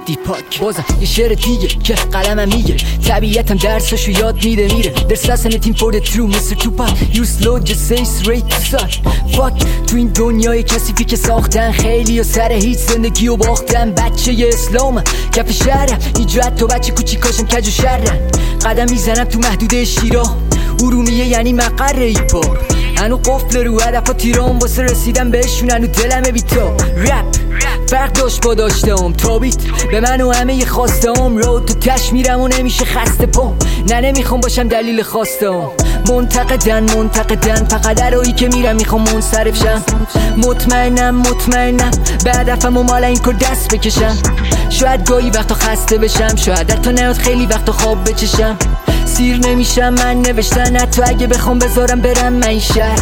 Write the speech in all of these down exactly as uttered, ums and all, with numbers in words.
دیپاک. بازم یه شعر دیگه که قلمم میگه طبیعتم درسشو یاد میده میره. There's nothing in for the true mister Tupac. You slow just say straight to suck. Fuck تو این دنیای کثیفی که ساختن خیلی و سر هیچ زندگی و باختن. بچه ی اسلام کف شهرم اینجا حتی بچه کوچیکاشم کج و شرن. قدم میزنم تو محدوده شیرا ارومیه یعنی مقر ایپا. هنو قفل رو هدف و تیرام واسه رسیدن بهشون هنو دلمه بی تو. رپ فرق داشت با داشتم تابیت به من و همه خواستم. رو تو تش میرم و نمیشه خسته پام. نه نمیخوام باشم دلیل خواستم. منتقدن منتقدن فقط درایی که میرم میخوام منصرف شم. مطمئنم مطمئنم به هدفم و مال این کار دست بکشم. شاید گاهی وقتا خسته بشم شاید حتی نیاد خیلی وقتا خواب بچشم. سیر نمیشم من نوشتن حتی اگه بخوام بذارم برم من شهر.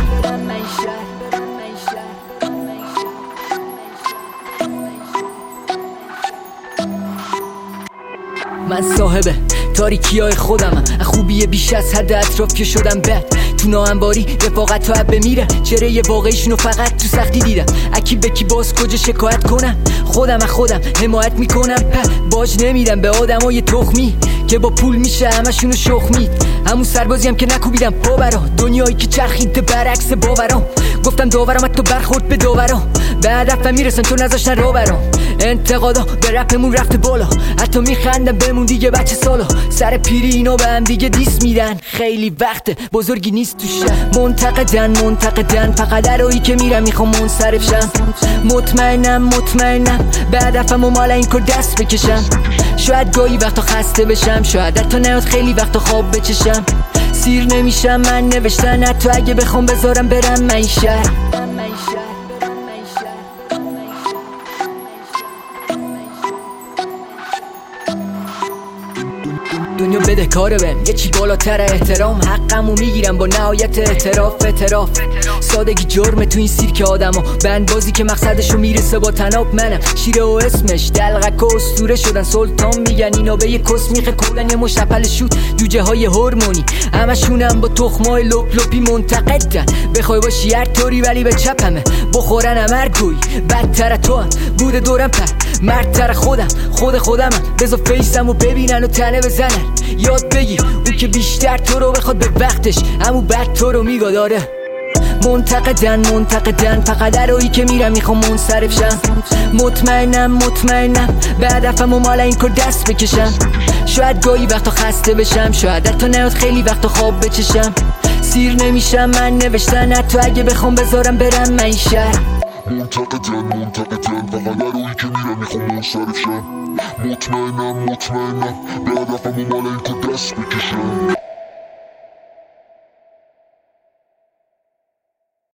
من صاحبه تاریکی های خودمم. خوبیه بیش از حد اطراف که شدم بد. تو ناهمواری رفاقت تا عب بمیره. چهره واقعیشونو فقط تو سختی دیدم. اکی بکی باز کجا شکایت کنم. خودم از خودم حمایت میکنم. باج نمیدم به آدمای تخمی که با پول میشه همشونو شخمید. همون سربازی هم که نکوبیدم پا برا. دنیایی که چرخید برعکس باورام. گفتم داورم حتی برخورد به داورام. به هدفم میرسن تو نذاشتن راه برام. انتقادا به رپمون رفته بالا. حتی میخندم بمون دیگه بچه سالا. سر پیری اینا به هم دیگه دیس میدن. خیلی وقته بزرگی نیست تو شهر. منتقدن منتقدن فقط درایی که میرم میخوام منصرف شم. مطمئنم مطمئنم به هدفم و مال این کار دست بکشم. شاید گاهی وقتا خسته بشم شاید حتی نیاد خیلی وقتا خواب بچشم. سیر نمیشم من نوشتن حتی اگه بخوام بذارم برم من شهر. دنیا بده کاره بهم یه چی بالاتر احترام. حقمو میگیرم با نهایت اعتراف اعتراف. سادگی جرمه تو این سیرک آدما. بند بازی که مقصدشو میرسه با تناب. منم شیره و اسمش دلغک و اسطوره شدن. سلطان میگن اینا به یه کس میخه کلن یه مشپل شود. جوجه های هورمونی همشونم با تخمای لپ لپی منتقدن. بخوای باشی هر طوری ولی به چپمه. بخورن امرگوی بدتر تو هم بوده دورم پر. مردتر خودم خود خودمم. بذار فیسمو ببینن و تنه بزنن. یاد بگیر اون که بیشتر تو رو بخواد به وقتش همون بد تو رو میگا داره. منتقدن منتقدن فقط درایی که میرم میخوام منصرف شم. مطمئنم مطمئنم به هدفم و مال این کار دست بکشم. شاید گاهی وقتا خسته بشم شاید حتی نیاد خیلی وقتا خواب بچشم. سیر نمیشم من نوشتن حتی اگه بخوام بذارم برم من شهر. منتقدن منتقدن فقط درایی که میرم میخوام منصرف شم. مطمئنم مطمئنم به هدفم و مال این کار دست بکشم.